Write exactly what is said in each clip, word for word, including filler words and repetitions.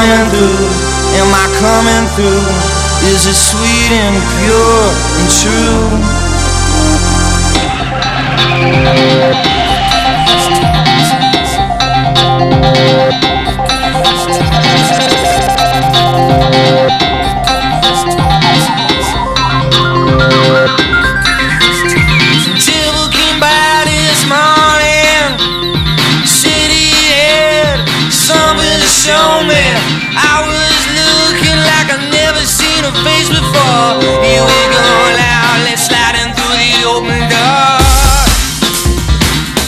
coming through? Am I coming through? Is it sweet and pure and true? Devil came by this morning, said he had something to show me. I was looking like I've never seen a face before. Here we go now, let's slide in through the open door.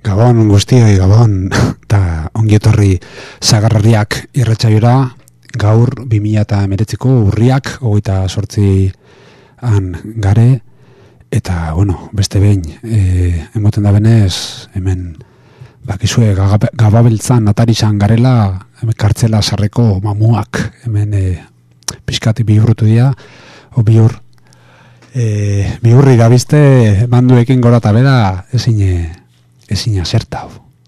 Gabon guztioi, Gabon, eta ongietorri zagarrariak irratsaioa gaur bi mila hemeretziko urriak hogeita zortzian gare, eta, bueno, beste behin, e, emoten da benez, hemen, bakizue, gababeltzan atarizan garela, hemen kartzela sarreko mamuak, hemen e, pixkati bihurrutu dira, o bihur, e, bihurri gabizte, manduekin gora eta bera, ezin, ezin aserta.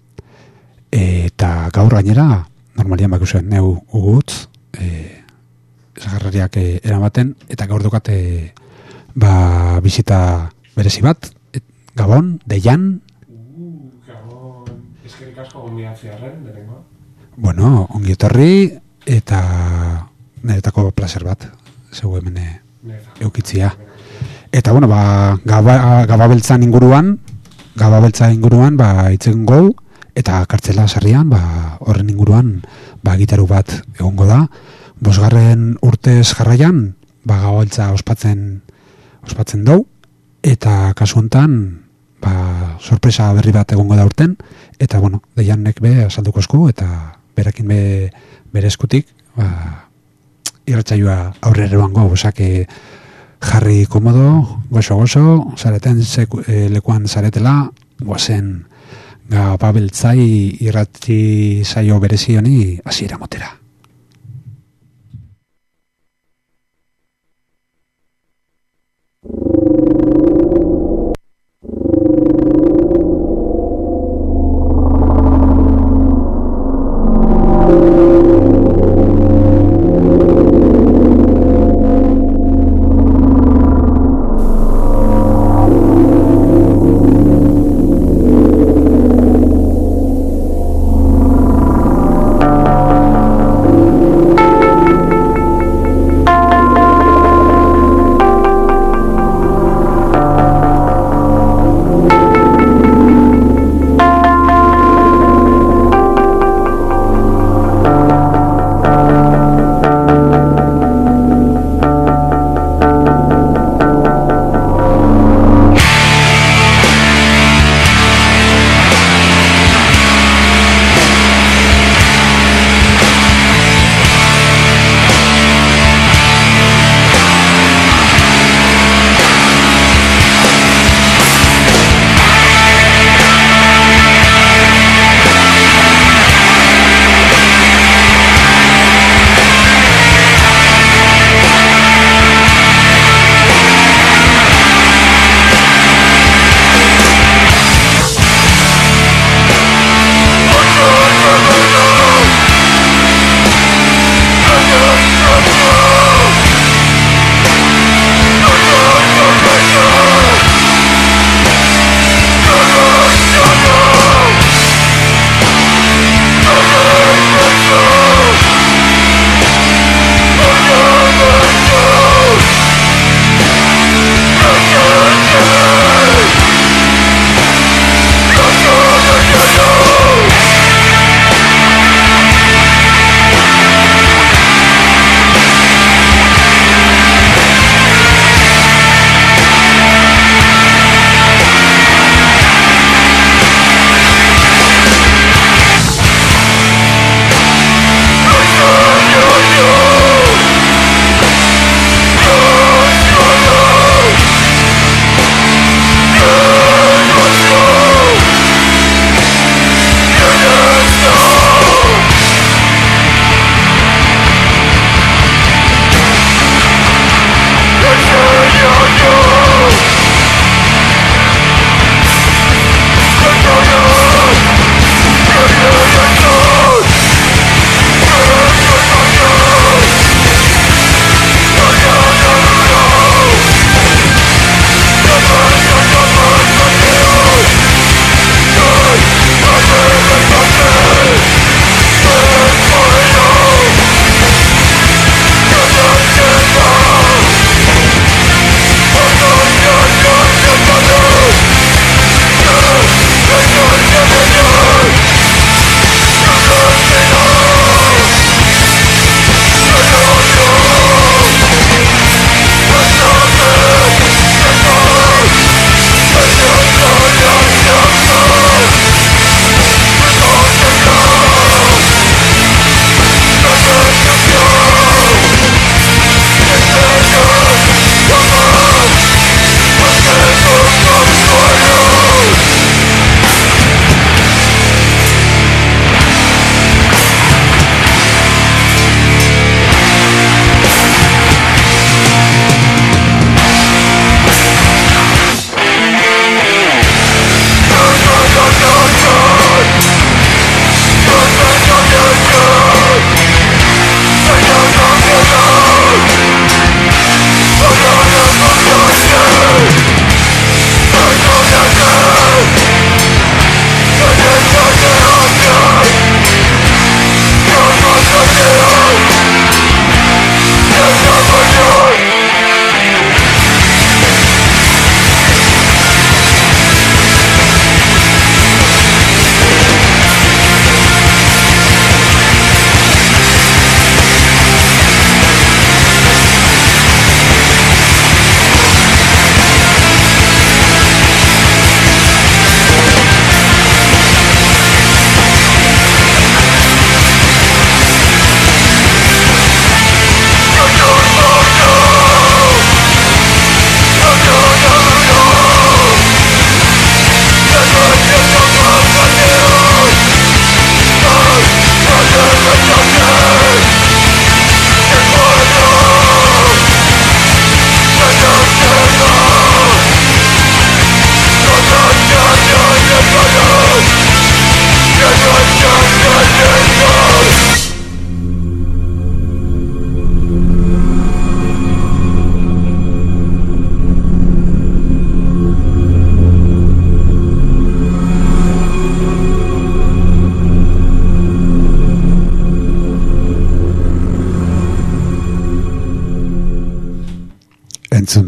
Eta gaur gainera, normalian bakizuen, neu ugutz, e, zagarrariak e, eramaten, eta gaur dukate, ba, bizita berezi bat, et, Gabon, Deian. Uh, Gabon, eskerik asko gonbidatzearen, derengoa. Bueno, ongi etorri, eta niretako placer bat, zeu hemen eukitzia. Eta, bueno, ba, gaba, gababeltzan inguruan, gababeltza inguruan, ba, itzen gau, eta kartzela sarrian, ba, horren inguruan, ba, gitaru bat egongo da. Bosgarren urtez jarraian, ba, gababeltza ospatzen, ospatzen dau, eta kasu hontan, ba, sorpresa berri bat egongo da urten, eta, bueno, Deianek be asalduko esku, eta berakin be bere eskutik, ba, irratsaioa aurrera emango, osake jarri komodo, gozo-gozo, zareten seku, e, lekuan zaretela, guazen gababeltzai irrati saio berezi honi hasiera motera.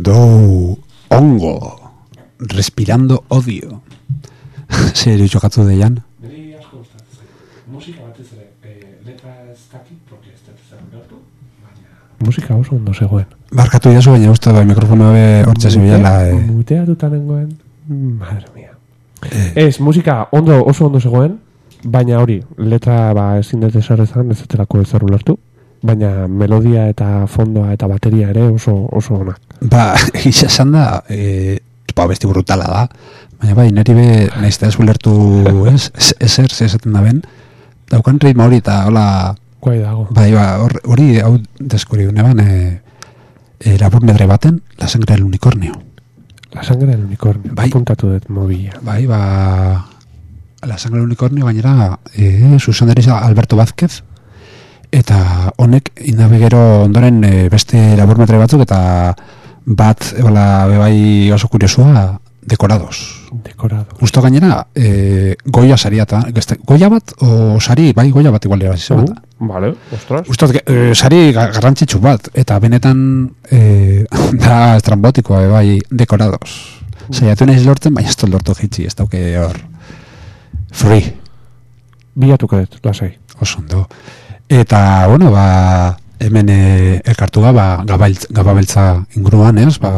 ondo, ongo, respirando odio. Zer jokatu deian? Neri asko gustatzen zait. Musika batez ere, eh, letra ez dakit, porque ez dut zer gertu, baina... Musika oso ondo zegoen. Barkatu idazu, baina uste bai mikrofono be hortxe zibilela. Eh. Muteatuta nengoen, madre mia. Eh. Ez, musika ondo, oso ondo zegoen, baina hori, letra ba, ezin dut ezer ezan, ez zetelako ezer ulertu, baina melodia eta fondoa eta bateria ere oso oso onak. Ba, gisa esan da, e, ba, besti brutala da, baina bai, neri be, naizta ez ulertu, ez, ezer, zezaten da ben, daukan ritmo hori eta hola... Guai dago. Bai, ba, hori, hau deskuri uneban, e, e, labur nedre baten, La sangre del unicornio. La sangre del unicornio, bai, apuntatu dut mobila. Bai, ba... La sangre del unicornio gainera, e, zuzendariza Alberto Vázquez, eta honek indabigero ondoren e, beste labur metre batzuk, eta bat, ebola, bebai oso kuriosua, dekorados. Dekorados. Justo gainera, e, Goya saria eta, Goya bat, o sari, bai, Goya bat igual irabazi Uh, bat. vale, ostras. Justo, e, sari garrantzitsu bat, eta benetan e, da estrambotikoa, e, bai, dekorados. Saiatu nahiz lortzen, baina ez dut lortu jitsi, ez dauke hor. Free. Bilatuko dut, lasai. Oso ondo. Eta, bueno, ba, hemen e, elkartu da, ba, gabailtz, gababeltza inguruan, ez? Ba,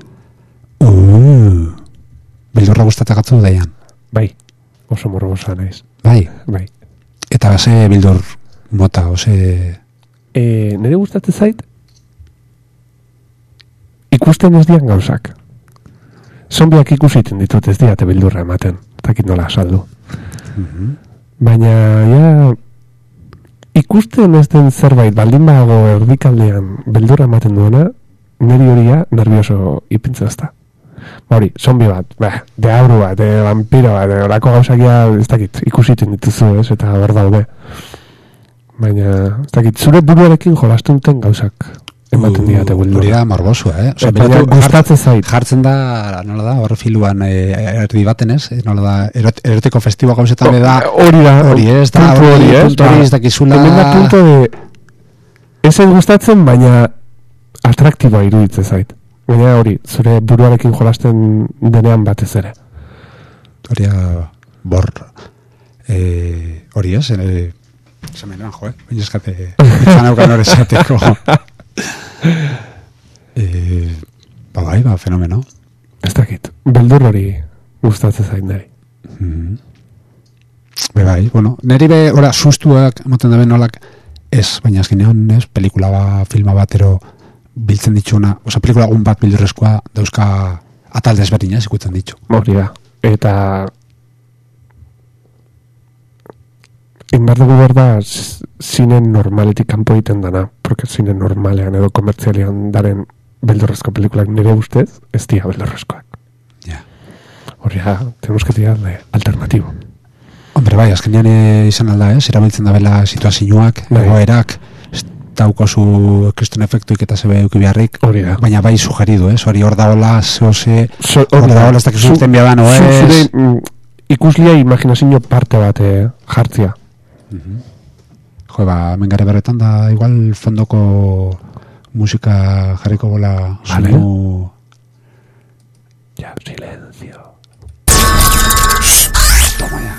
uh, bildurra gustatak atzu daian. Bai, oso morbosa naiz. Bai. Bai. Eta ze bildur mota, ose... E, nire gustatzen zait, ikusten ez dian gauzak. Zombiak ikusiten ditut ez diate bildurra ematen. Takit nola saldu. Uh-huh. Baina, ja, ikusten ez den zerbait baldin bago erdikaldean beldurra ematen duena, niri horia nervioso ipintzen ez da. Hori, zombi bat, bah, deabru bat, de vampiro bat, de orako gauzak ja, ez dakit, ikusiten dituzu, ez, eta hor daude. Baina, ez dakit, zure buruarekin jolasten duten gauzak ematen diate beldurra. Hori da morbosua, eh? Osa, Eta gustatzen zait. Jartzen da, nola da, hor filuan e, erdi baten, ez? Nola da, erot, erotiko festiboa gauzetan da... Hori da, hori ez, da, puntu hori, ez? Puntu hori ez dakizula... Hemen da puntu de... Ezen gustatzen, baina atraktiboa iruditzen zait. Baina hori, zure buruarekin jolasten denean batez ere. Hori da, bor... Eh, hori ez, eh, zemenean, jo, eh? Baina eskate, etxan eukan hori esateko... eh, ba bai, ba, fenomeno. Ez dakit, beldur hori gustatzen zain nahi. Mm-hmm. Be bai, bueno, neri be, ora, sustuak, moten da ben nolak, ez, baina azkenean, ez, pelikula ba, filma batero biltzen ditxuna, oza, pelikula gun bat bildurrezkoa dauzka atal desberdina, ez ikutzen ditxu. Hori da, eta inbar dugu berda zinen normaletik kanpo egiten dana, porque zinen normalean edo komertzialean daren beldurrezko pelikulak nire ustez, ez dira beldurrezkoak. Ja. Yeah. Hori da, tenemos que tirar de alternativo. Hombre, bai, azkenean e, izan alda, ez, erabiltzen da bela situazioak, egoerak, ez daukozu kriston efektuik eta zebe euki beharrik, hori da. Baina bai sugeridu, ez, hori hor da hola, zehose, so, hor da hola, ez dakizu urten biadan, oez. Zure mm, ikuslia imaginazio parte bat eh, jartzia. Uh-huh. Jo, ba, mengare berretan da igual fondoko musika jarriko bola vale. Sinu... Ja, silencio. Toma ya.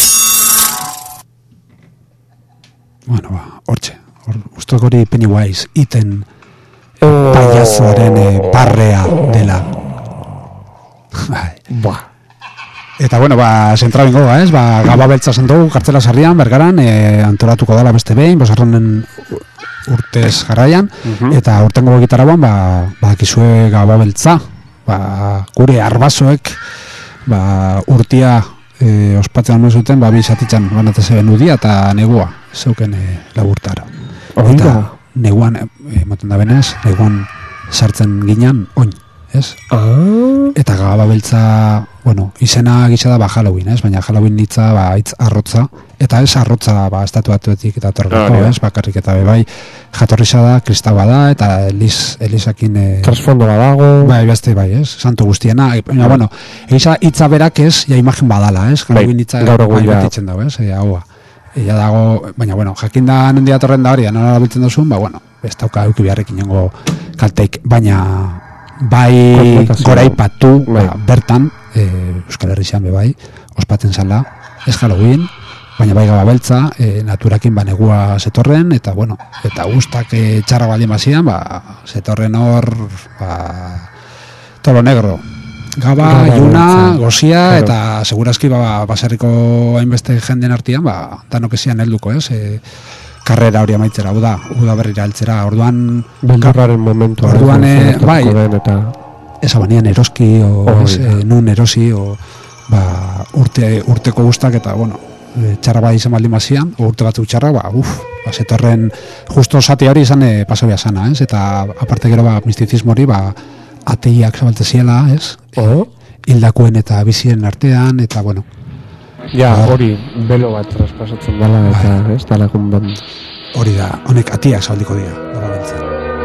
Bueno, ba, hortxe. Hor, ustok hori Pennywise iten oh. payasoaren eh, barrea dela. Bai. Buah. Eta bueno, ba, zentra bingo, ez? Ba, gaba beltza zentu, kartzela sarrian, bergaran, e, antolatuko dala beste behin, bosarronen urtez jarraian, uh-huh. Eta urtengo gitaragoan, ba, ba, kizue gaba beltza, ba, gure arbasoek, ba, urtia e, ospatzen honu zuten, ba, bizatitzen, banatze ben udia, eta negua, zeuken e, laburtara. Oinda. Eta neguan, e, moten da benez, neguan sartzen ginean, oin. Ez? Ah. Eta gaba beltza, bueno, izena gisa da ba Halloween, ez? Baina Halloween hitza ba hitz arrotza, eta ez arrotza ba estatu batuetik eta torreko, ah, ez? Bakarrik eta bebai jatorrisa da, kristaua da eta Elis Elisakin e, trasfondo badago. Bai, beste bai, ez? Santo guztiena, baina bueno, egisa hitza berak ez, ja imagen badala, ez? Halloween hitza gaur egun bai betitzen dago, ez? Ja, hau. Ja dago, baina bueno, jakinda non dia torren da hori, nola biltzen duzun, ba bueno, ez dauka eduki beharrekin inongo kalteik, baina bai goraipatu bai. ba, bertan e, Euskal Herrian be bai ospatzen zala ez Halloween, baina bai Gaba Beltza, e, naturakin ba negua zetorren eta bueno, eta gustak e, txarra baldin bazian, ba zetorren hor ba tolo negro. Gaba, Gaba Iluna, beltza. Gozia Claro. eta segurazki ba baserriko hainbeste jenden artean ba danok ezian helduko, ez? E, karrera hori amaitzera, uda, uda berrira heltzera. Orduan Beldurraren momentua. Orduan, ez, eh, zertatuko bai. den eta esabanean eroski o Hori ez, da. e, nun erosi o ba urte urteko gustak eta bueno, e, txarra bai izan baldin bazian, o urte batzuk txarra, ba uf, ba zetorren justo sati hori izan e, pasabia sana, ez? Eta aparte gero ba mistizismo hori ba ateiak zabaltze ziela, ez? Oh. Hildakoen eta bizien artean eta bueno, ja, Ba. hori belo bat traspasatzen dela eta ez dalakun ban. hori da, honek atiak zabaldiko dira, Gaba Beltza.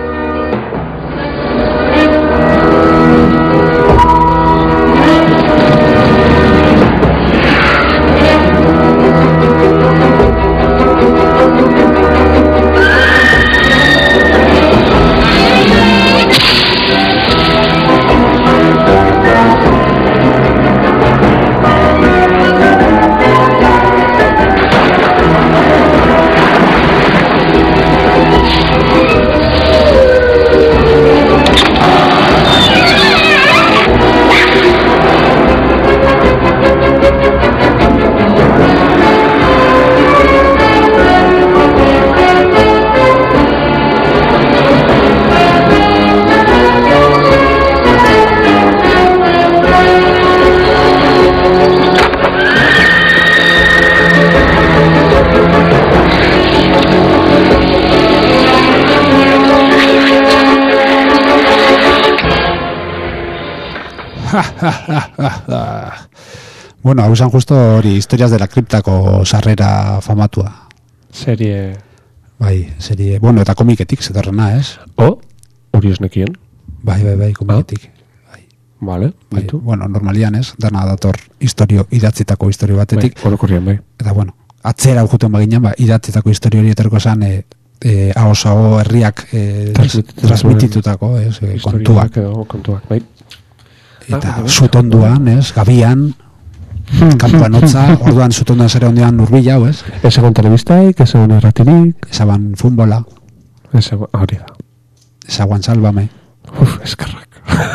Bueno, hau zan justo hori historias de la kriptako sarrera famatua. Serie... Bai, serie, bueno, eta komiketik zetorrena, ez? Oh, hori ez nekien. Bai, bai, bai, komiketik. Bai, Vale, bai, baitu. bueno, normalian, ez? Dana dator historio, idatzitako historio batetik. Bai, orokorrian bai. Eta bueno, atzera juten baginan, ba, idatzitako historio hori etorko zan, e, e, ahosago herriak e, Transmititu- transmititutako, ez? E, kontuak. Historiak edo kontuak, bai. Eta Ah, zutonduan, ez? Gabian, kanpoan hotza, orduan zutonduan zare ondian urbila, hau, ez? Ez egon telebistaik, ez egon erratirik, Ezaban futbola, ez egon, hori da. ezaguan salbame. Uf, eskerrak.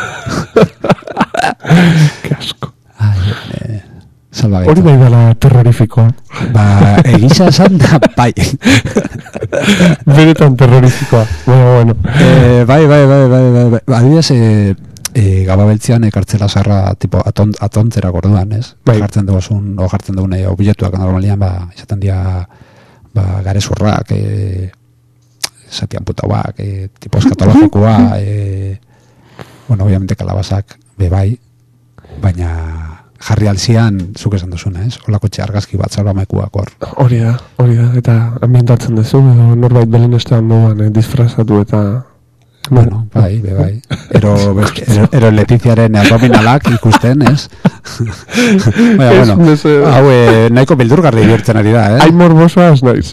Ke asko. Ai, e, salbagaitza. Hori bai dela terrorifikoa. Ba, egisa esan da, bai. Benetan terrorifikoa. Bueno, bueno. e, bai, bai, bai, bai, bai, bai. Adibidez, e, e, Gaba Beltzian e, kartzela zarra tipo aton, atontzera gorduan, ez? Bai. Jartzen duguzun, o jartzen dugun e, obiletuak normalian, ba, izaten dira ba, garezurrak, e, satian putauak, e, tipo eskatologikoa, e, bueno, obviamente kalabazak, be bai, baina jarri alzian, zuk esan duzuna, ez? Olako txargazki bat salbamekuak hor. Hori da, hori da, eta ambientatzen duzu, edo norbait belenestean moduan, eh, disfrazatu eta... Bueno, bai, be bai. Ero, ero, ero Letiziaren abdominalak ikusten, ez? Baina, Ez, bueno, ez, eh. hau eh, nahiko bildurgarri bihurtzen ari da, eh? Hain morbosoa ez naiz.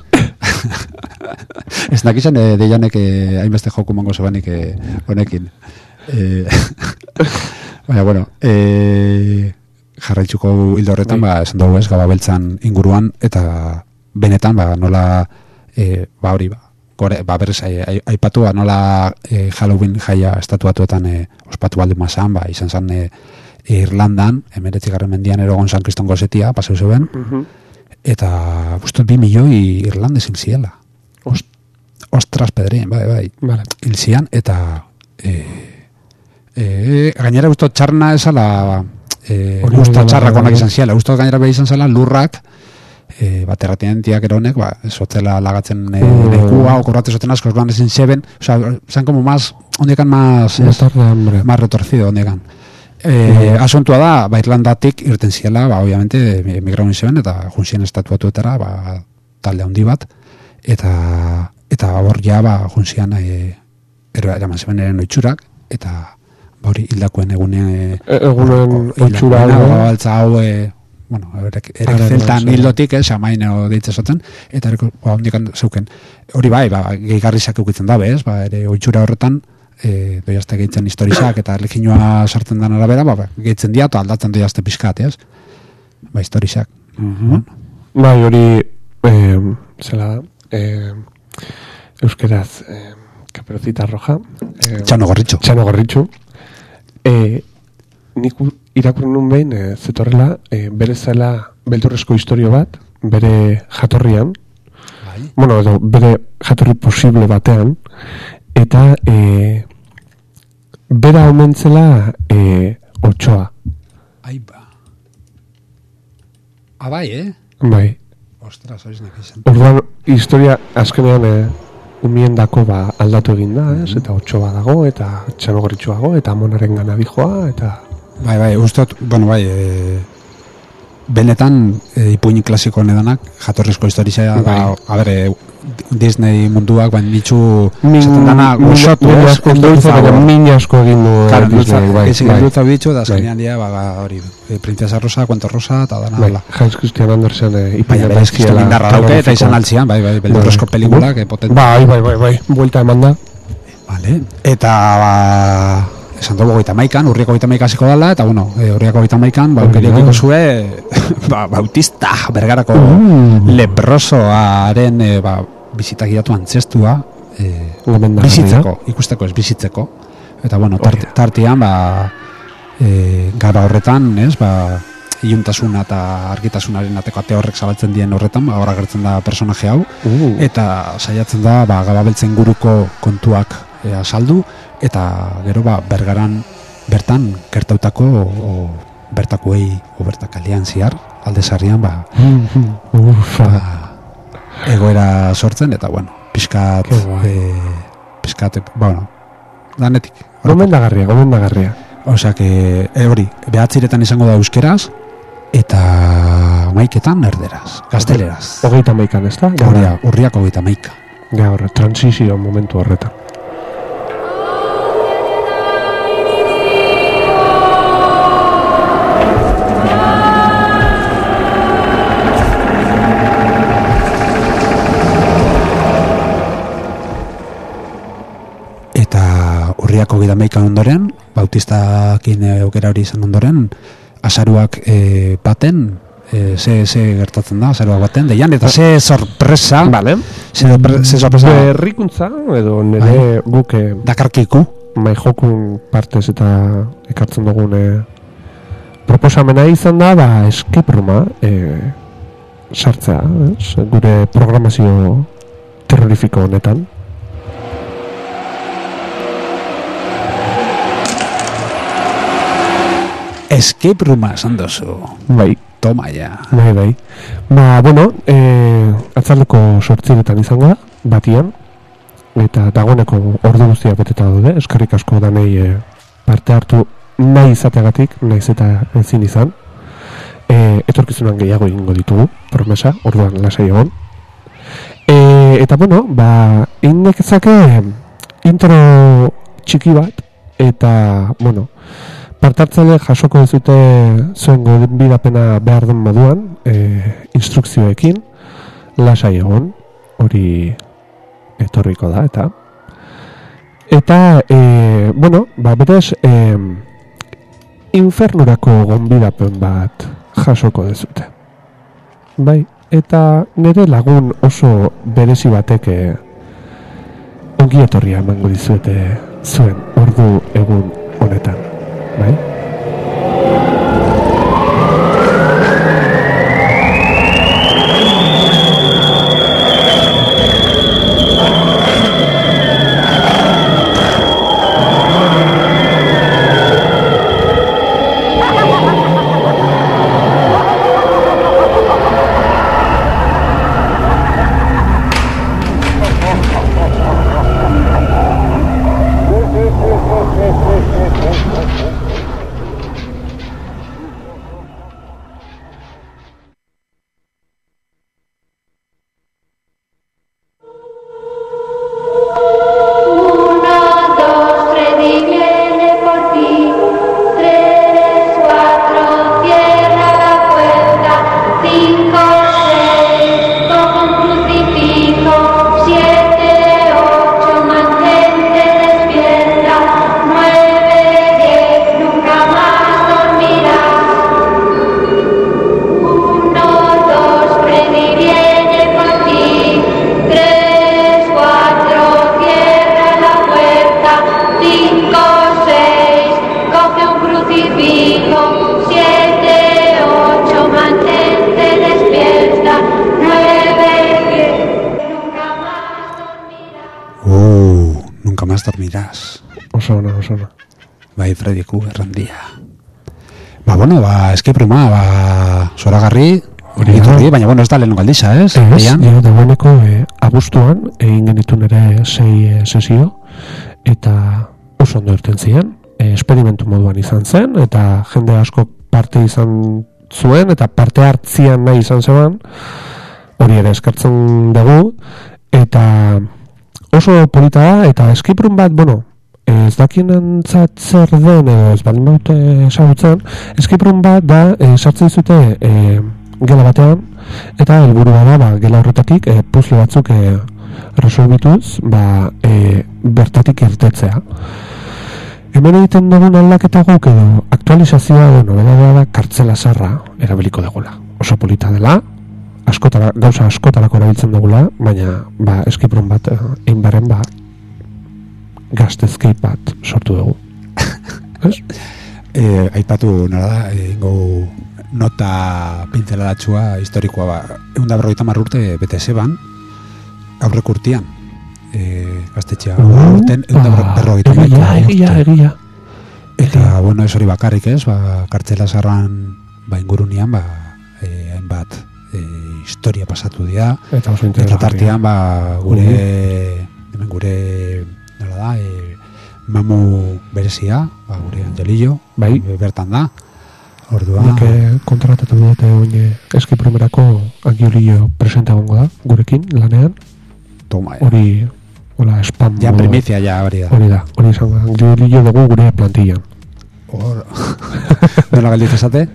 Ez nakizan, eh, deianek eh, hainbeste joku mongo zebanik eh, honekin. Eh, baina, bueno, eh, jarraitzuko hildo horretan, Bai. ba, esan dugu ez, Gaba Beltzan inguruan, eta benetan, ba, nola, eh, ba, hori, ba, gore, ba, berrez, ai- ai- aipatu, ba, nola eh, Halloween jaia estatuatuetan eh, ospatu baldin mazan, ba, izan zan eh, Irlandan, emeretzigarren mendian erogon San Kriston gozetia, paseu zeben, eta guztot bi milioi Irlandez hil ziela. Ost, Ostras, pedrein, bai, bai, vale. hil zian, eta e, e, gainera guztot txarna esala e, Hori guztot dela, txarrak onak bai. izan ziela, guztot gainera behi izan zela lurrak e, bat erratientiak eronek, ba, esotzela lagatzen e, Mm. lekua, okorrate esoten asko, orduan ezin zeben, o sea, zan como más, ondekan más, ez, Motor de hambre. más retorcido ondekan. E, asuntua da, ba, Irlandatik irten ziela, ba, obviamente, emigraun zeben, eta junzien estatuatuetara, ba, talde handi bat, eta eta hor ja, ba, junzian e, eraman zeben eren oitzurak, eta ba, hori hildakoen egunean e, E- egunen oitxura hildakoena, hau, ba, baltza hau e, bueno, erek, erek Ara, zeltan no, hildotik, eh, samaino deitze zoten, eta ereko, ba, hondikan zeuken. Hori bai, ba, gehigarrizak eukitzen dabe, ez, ba, ere oitxura horretan, e, doiazte gehitzen historizak eta erlijinoa sartzen den arabera, ba, gehitzen dia, eta aldatzen doiazte pixkat, ez? Ba, historizak. Mm-hmm. Bueno. Bai, hori, eh, zela da, eh, euskeraz, eh, Caperucita Roja. Eh, Txano Gorritxu. Txano Gorritxu. Eh, nik irakurri nun behin, eh, zetorrela, eh, bere zela beldurrezko historio bat, bere jatorrian, bai. Bueno, edo, bere jatorri posible batean, eta eh, bera omentzela eh, otsoa. Ai, ba. Ah, bai, eh? Bai. Ostras, horiz nek izan. Orduan, historia azkenean eh, umiendako ba, aldatu egin da, ez? Eta otsoa dago, eta Txano Gorritxuago, eta amonaren gana dijoa, eta... Bai, bai, ustot, bueno, bai, e, benetan e, ipuin klasiko nedanak, jatorrizko historia, bai. Da, a ber, e, Disney munduak, bain ditxu, zaten dana, goxotu, ez? Min asko egin du Disney, bai. Ezin dutza bitxu, da azkenean dira, ba, hori, Princesa Rosa, Cuento Rosa, eta dana, bai. Hans Christian Andersen ipuin bai, izan indarra dauke, eta izan altzian, bai, bai, beldurrezko pelikula, que potente. Bai, bai, bai, bai, buelta eman da. Vale, eta, ba, esan dugu goita maikan, urriako goita maikasiko dala, eta bueno, e, urriako goita maikan, ba, aukeriokiko zue, ba, Bautista, Bergarako mm. leprosoaren, e, ba, bizitak idatu antzestua, e, bizitzeko, ikusteko ez bizitzeko, eta bueno, tart, tartian, ba, e, gara horretan, ez, ba, iluntasuna eta argitasunaren ateko ate horrek zabaltzen dien horretan, ba, horra gertzen da personaje hau, uh. eta saiatzen da, ba, gababeltzen guruko kontuak e, asaldu, eta gero ba, bergaran bertan gertautako o, o bertakoei o bertakalian ziar, aldezarrian ba, Ufa. ba egoera sortzen, eta bueno, pixkat e, pixkat, bueno, danetik. Gomendagarria, gomendagarria. Osea, que e, hori, behatziretan izango da euskeraz, eta maiketan erderaz, gazteleraz. Hogeita maikan, ez da? Gauria, urriak hogeita maika. Gaur, transizio momentu horretan. Urriako gida meikan ondoren, Bautistakin aukera hori izan ondoren, azaruak e, baten, e, ze, ze gertatzen da, azaruak baten, deian, eta ze sorpresa, vale. ze, ze sorpresa, berrikuntza, edo nire guke, dakarkiku, mai jokun partez eta ekartzen dugune proposamena izan da, ba, escape rooma e, sartzea, ez? Gure programazio terrorifiko honetan. Escape rooma esan dozu. Bai. Toma ja. Bai, bai. Ba, bueno, eh, atzaldeko sortziretan izango da, batian, eta dagoeneko ordu guztiak beteta daude, eskerrik asko danei eh, parte hartu nahi izateagatik, nahiz eta ezin izan. Eh, etorkizunan gehiago egingo ditugu, promesa, orduan lasai egon. Eh, eta bueno, ba, indekezake intro txiki bat, eta, bueno, partartzale jasoko dezute zuen gonbidapena behar den moduan, e, instrukzioekin, lasai egon, hori etorriko da, eta eta, e, bueno, ba, betez, e, infernurako gonbidapen bat jasoko dezute. Bai, eta nire lagun oso berezi batek ongi etorria emango dizuete zuen ordu egun honetan. Bai? miraz. Oso ona, oso ona. Bai, Frediku, errandia. Ba, bueno, ba, escape rooma, ba, zoragarri, hori etorri, baina, bueno, ez da lehen galdiza, ez? Ez, ja, dagoeneko, eh, abuztuan, egin genitun ere sei eh, sesio, eta oso ondo irten ziren, eh, esperimentu moduan izan zen, eta jende asko parte izan zuen, eta parte hartzian nahi izan zeban, hori ere eskartzen dugu, eta oso polita da, eta escape room bat, bueno, ez dakienentzat zer den edo ez baldin baute esagutzen, escape room bat da, e, sartzen zute e, gela batean, eta helburua da, ba, gela horretatik e, puzzle batzuk e, resolbituz, ba, e, bertatik irtetzea. Hemen egiten dugun aldaketa guk edo aktualizazioa edo nobedadea da kartzela zarra erabiliko dugula. Oso polita dela, askotara, gauza askotarako erabiltzen dugula, baina ba, escape room bat egin baren ba, gazte escape bat sortu dugu. Ez? E, aipatu nola da, ingo nota pintzeladatxua historikoa ba, egun da berrogeita hamar urte bete zeban, aurrek urtean, e, gaztetxea, uh, urten egun da berrogeita hamar urte. Egia, egia, egia. Eta, bueno, ez hori bakarrik ez, ba, kartzela zarran ba, ingurunian, ba, e, hainbat e, historia pasatu dira, eta oso eta tartean, ba, gure, hemen gure, nola da, e, mamu berezia, ba, gure Angelillo, bai, e, bertan da, orduan. Nik kontratatu dute oin eski primerako Angelillo presenta gongo da, gurekin, lanean. Toma, ja. Hori, hola, spam. Ja, primizia, ja, hori da. Hori da, hori izan da, Angelillo dugu gure plantillan. Hor, nola galditza esate?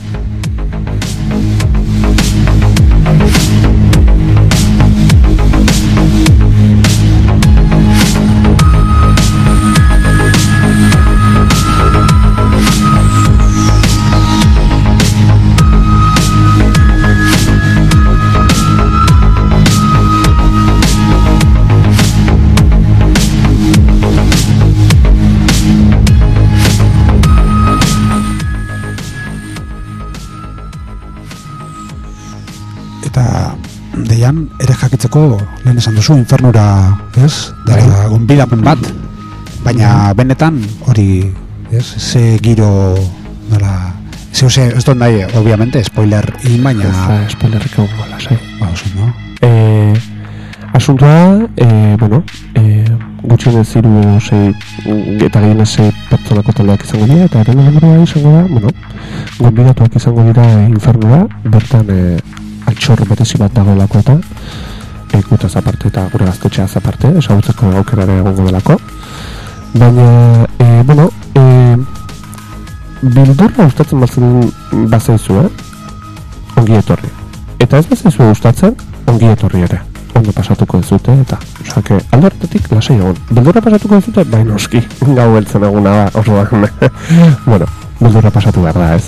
Deian, ere jakitzeko lehen esan duzu infernura, ez? Dara gonbidapen bat, baina benetan hori, ez? Ze giro, nola, ze ose, ez dut nahi, obviamente, spoiler in, baina... Ez, spoilerrik egon gola, sai. Ba, oso, no? Eh, asuntua, eh, bueno, eh, gutxienez ziru zei, eta gehienez zei pertsonako taldeak izango dira, eta eren helburua izango da, bueno, gonbidatuak izango dira infernura, bertan, eh, altxor berezi bat dagoelako eta e, gutaz aparte eta gure gaztetxeaz aparte, esagutzeko aukerare egongo delako. Baina, e, bueno, e, bildurra gustatzen bazen bazaizu, eh? Ongi etorri. Eta ez bazaizu gustatzen, ongi etorri ere. Ondo pasatuko ez dute, eta, osake, alde horretatik lasai egon. Bildurra pasatuko ez dute, bai noski, gau beltzen eguna da, oso da. Bueno, bildurra pasatu behar da, ez?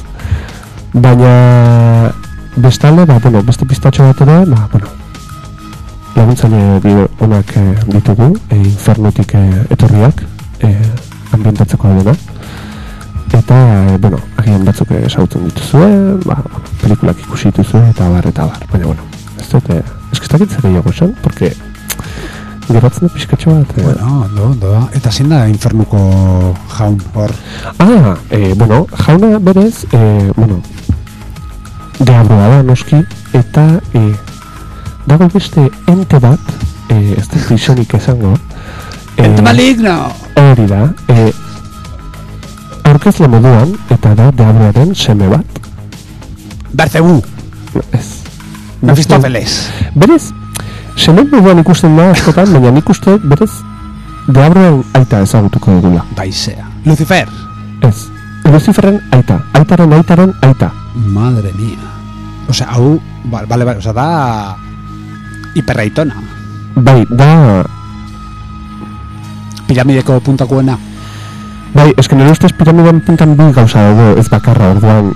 Baina... Bestalde, ba, bueno, beste pistatxo bat ere, ba, bueno, laguntzaile bide onak e, ditugu, e, infernutik e, etorriak, e, ambientatzeko dena, eta, e, bueno, agian batzuk esagutzen dituzue, ba, pelikulak ikusi dituzue, eta bar, eta bar, baina, bueno, ez dut, e, eskestak itzak gehiago esan, porque geratzen da pixkatxo bat. E, bueno, ondo, ondo da, eta zein da infernuko jaun hor? Ah, e, bueno, jauna berez, e, bueno, Deabroa da, noski, eta e, dago beste ente bat, e, ez da isonik esango. E, ente maligno! Hori da, e, aurkezle moduan, eta da Deabroaren seme bat. Berzebu! Ez. Mefistofeles! Berez, seme moduan ikusten da askotan, baina nik uste, berez, Deabroaren aita ezagutuko dugula. Baizea. Lucifer! Ez. Luciferren aita, aitaren aitaren aita. Madre mía. O sea, hau, vale, vale, vale, o sea, da hiperraitona. Bai, da... Piramideko puntakuena. Bai, eske nire ustez piramidean puntan bi gauza dugu, ez bakarra, orduan...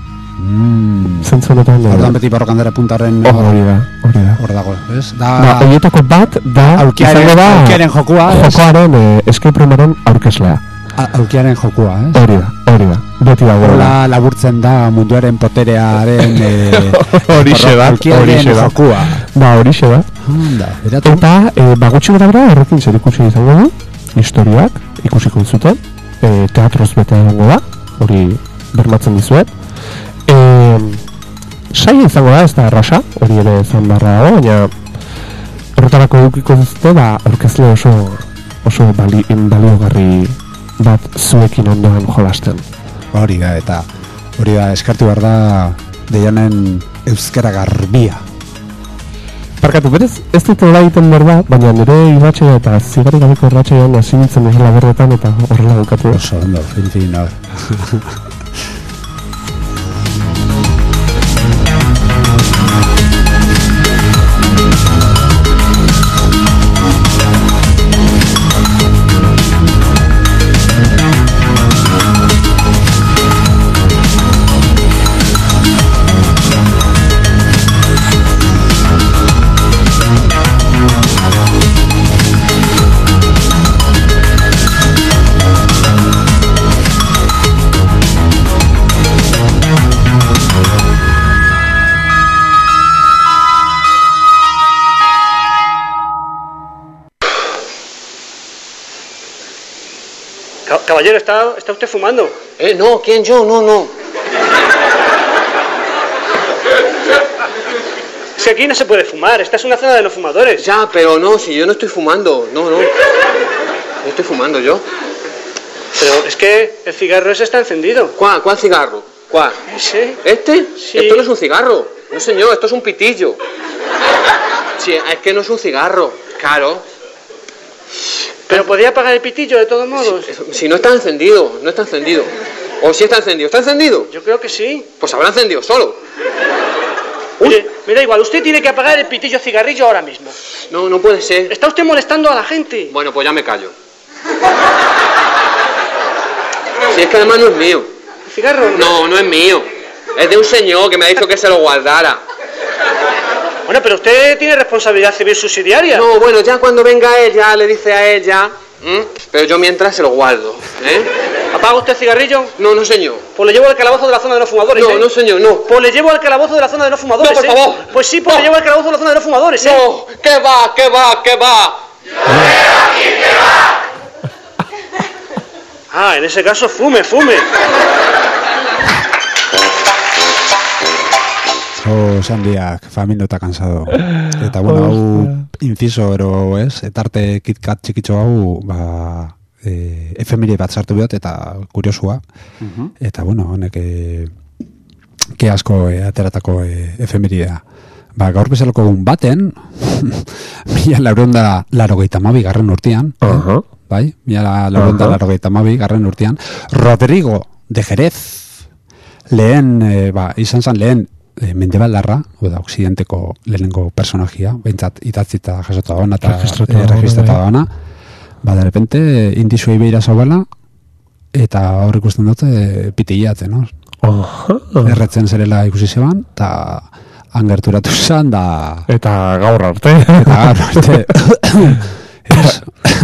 Mm. Zentzu honetan... Orduan beti barrokandera puntaren... Oh, hori da, hori da. Hor dago, ez? Da... Ba, horietako bat, da... Aulkiaren, da, aulkiaren jokua, ez? Jokoaren, eh, escape roomaren aurkezlea. Aulkiaren jokua, ez? Hori da, hori da. Beti da, hola laburtzen da munduaren poterearen... Horixe da, aulkiaren jokua. Ba, horixe da. Onda, eratu... Eta, eh, ba, gutxi gara gara, horrekin zer ikusi izango du. historiak ikusiko zuten, e, teatroz bete egongo da, hori bermatzen dizuet. E, saia izango da, ez da errasa, hori ere zan barra dago, baina horretarako edukiko duzute, ba, aurkezle oso, oso bali, baliogarri bat zuekin ondoan jolasten. Hori da, eta hori da, eskartu behar da Deianen euskara garbia. Parkatu, berez, ez dut hola egiten behar da, baina nire irratxea eta zigarri gabeko irratxean hasi nintzen esela berretan eta horrela dukatu. Oso, ondo, fin, fin, hor. Caballero, ¿está, ¿está usted fumando? Eh, no, ¿quién yo? No, no. Es que aquí no se puede fumar, esta es una zona de no fumadores. Ya, pero no, si yo no estoy fumando, no, no. No estoy fumando yo. Pero es que el cigarro ese está encendido. ¿Cuál, cuál cigarro? ¿Cuál? ¿Ese? ¿Este? Sí. Esto no es un cigarro. No, señor, esto es un pitillo. Sí, es que no es un cigarro, claro. Pero podría apagar el pitillo de todos modos. Si, si no está encendido, no está encendido. O si está encendido, ¿está encendido? Yo creo que sí. Pues habrá encendido solo. Mire, me da igual, usted tiene que apagar el pitillo cigarrillo ahora mismo. No, no puede ser. Está usted molestando a la gente. Bueno, pues ya me callo. Si es que además no es mío. ¿El cigarro? No, no es mío. Es de un señor que me ha dicho que se lo guardara. Bueno, pero usted tiene responsabilidad civil subsidiaria. No, bueno, ya cuando venga ella, le dice a ella, ¿m? Pero yo mientras se lo guardo, ¿eh? ¿Apaga usted el cigarrillo? No, no, señor. Pues le llevo al calabozo de la zona de los fumadores, No, ¿eh? no, señor, no. Pues le llevo al calabozo de la zona de los fumadores, No, por ¿eh? favor. Pues sí, pues No. le llevo al calabozo de la zona de los fumadores, ¿eh? No, ¿qué va, qué va, qué va? Ah, en ese caso, fume, fume. Oh, sandiak, famino eta cansado. Eta bueno, hau inciso ero, ez? Etarte kitkat txikitxo hau, ba, e, efemeri bat sartu behot, eta kuriosua. Uh-huh. Eta bueno, honek e, ke asko e, ateratako e, efemeri da. Ba, gaur bezaloko egun baten, mila laurenda larogeita mabi garren urtean, Uh-huh. bai? Mila laurenda Uh-huh. larogeita mabi garren urtean, Rodrigo de Jerez, lehen, e, ba, izan zan lehen, E, mendebaldarra, oda, oksidenteko lehenengo personajia, behintzat itatzita jasota dagoena eta Registrata e, registrata dagoena, dagoena, ba, de repente, indizua ibeira zauela, eta hor ikusten dute pitillate, no? Uh-huh. Erretzen zerela ikusi zeban, eta angerturatu zan, da... Eta gaur arte. Eta gaur arte... Ez...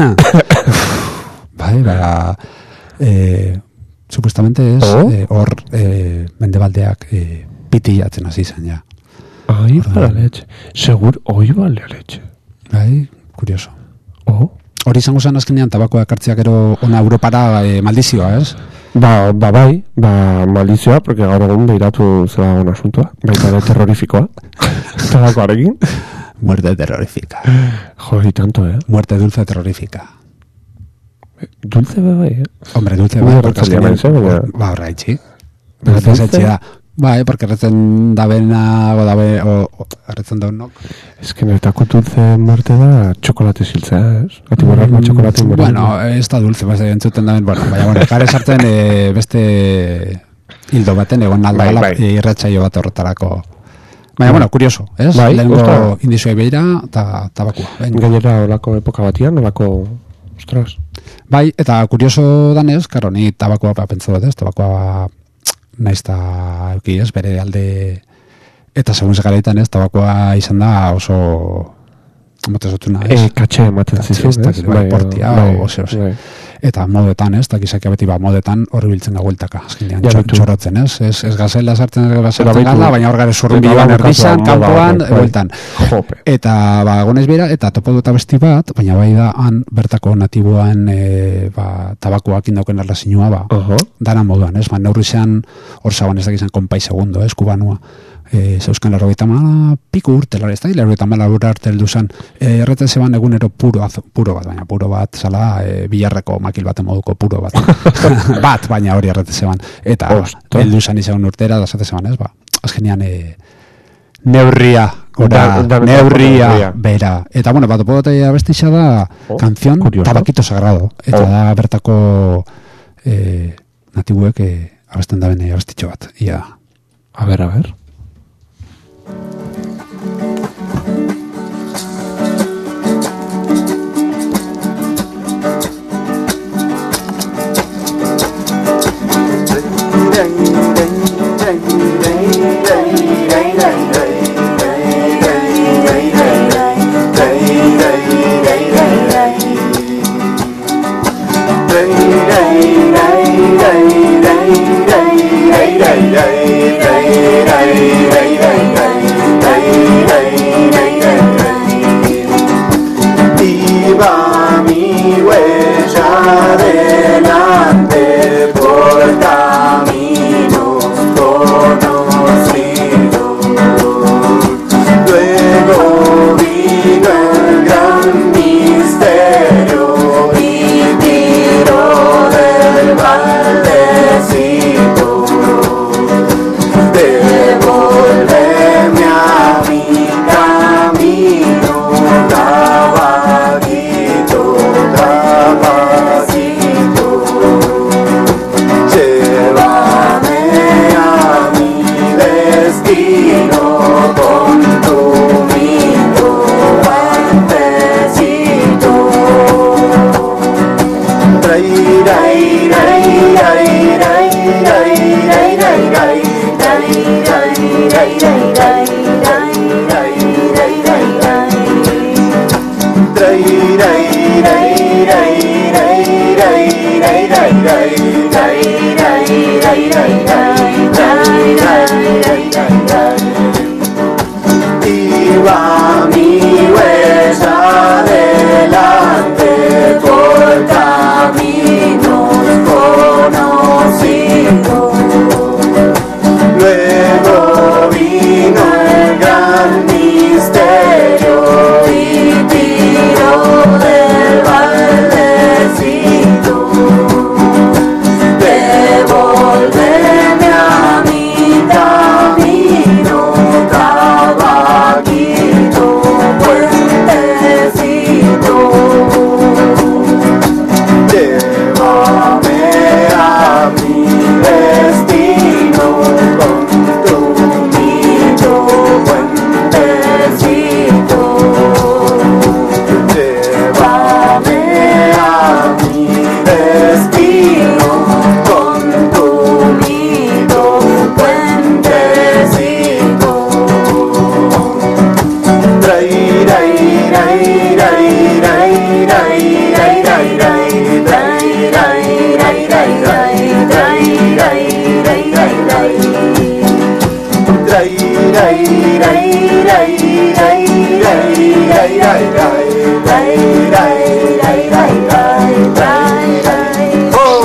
Bai, bara... E, supuestamente ez, Oh. e, hor e, mendebaldeak e, pitillatzen hasi zen, ja. Ai, bala leche. Segur, oi bale leche. Bai, kurioso. Oh. Hori izango zen azkenean tabakoa ekartziak ero ona Europara e, maldizioa, ez? Ba, ba bai, ba maldizioa, porque gaur egun behiratu zela un asuntoa, baita ere terrorifikoa. Tabakoarekin. Muerte terrorífica. Jodi, tanto, eh? Muerte dulce terrorífica. Dulce bai, eh? Hombre, dulce Ui, bai, porque erretzen azkenean... diamen, baina- Ba, horra itxi. Baina Dulce dulce? etxea. Bai, porque erretzen dabena, o dabe, o, o erretzen daunok. Ez que niretako dulce muerte da txokolate siltzea, ez? Ati borrak ma txokolate muerte. Bueno, ez da dulce, bai, entzuten daben, bueno, baina, bueno, kare sartzen e, beste hildo baten egon alda, Bai, bai, bai. irratsaio bat horretarako. Baina, bueno, kurioso, ez? Bai, Lehengo osta. indizua ibeira eta tabakua. Venga. Gainera olako epoka batian, olako... Ostras. Bai, eta kurioso danez, karo, ni tabakoa pa pentsa dut, ez? Tabakoa naiz eta euki, ez? Bere alde... Eta segun segaraitan, ez? Tabakoa izan da oso... Mota zutuna, ez? E, katxe ematen zizun, ez? Bai, portia, o zeo, ze. Eta modetan, ez? Da, gizakia beti, ba, modetan horri biltzen gagueltaka. Azkenean, txorotzen, ez? Ez, ez gazela sartzen, ez gazela gala, baina hor gare zurrun biloan erdizan, kanpoan, bueltan. Eta, ba, gonez bera, eta topo duta besti bat, baina bai da, han, bertako natiboan, e, ba, tabakoak indauken erlazinua, ba, uh-huh. dana moduan, ez? Ba, neurri zean, hor zaban ez dakizan konpai segundo, ez? Kubanua. E, zeuskan laro gaita mala piku urte, ez da, laro gaita mala urte arte heldu zen, e, erretzen zeban egunero puro, azo, puro bat, baina puro bat, zala, e, bilarreko makil baten moduko puro bat. Bat, baina hori erretzen zeban. Eta, heldu zen izan urtera, da zaten zeban, ez, ba, azkenean, e, neurria, gora, da, da, neurria, neurria, bera. Eta, bueno, bat, opodotea bestixa da, oh, kanzion, curioso. Tabaquito Sagrado. Eta oh. da, bertako e, natibuek e, abesten da bene abestitxo bat. Ia. A ver, a ver. Iba mi huella delante por caminos conocidos. Luego vino el gran misterio y tiró del baldecito. Devuélveme a mi camino, caballito, caballito. Llévame a mi destino con tu mito baldecito. Ray, ray, ray, ray, ray, ray, ray, ray, ray. Iba mi huella adelante por caminos conocidos. Luego vino el gran misterio y tiró del baldecito. Devuélveme a mi camino, caballito, puentecito. Llévame a mi destino con tu mito puentecito. Llévame a mi destino con tu mito puentecito. Ray, ray, ray, ray, ray, ray, ray, ray, ray, ray, ray, ray, ray, ray, ray, ray, ray, ray, ray. Ray, ray, ray, ray, ray, ray, ray, ray, ray, ray, ray, ray, ray, ray, ray, ray. Oh.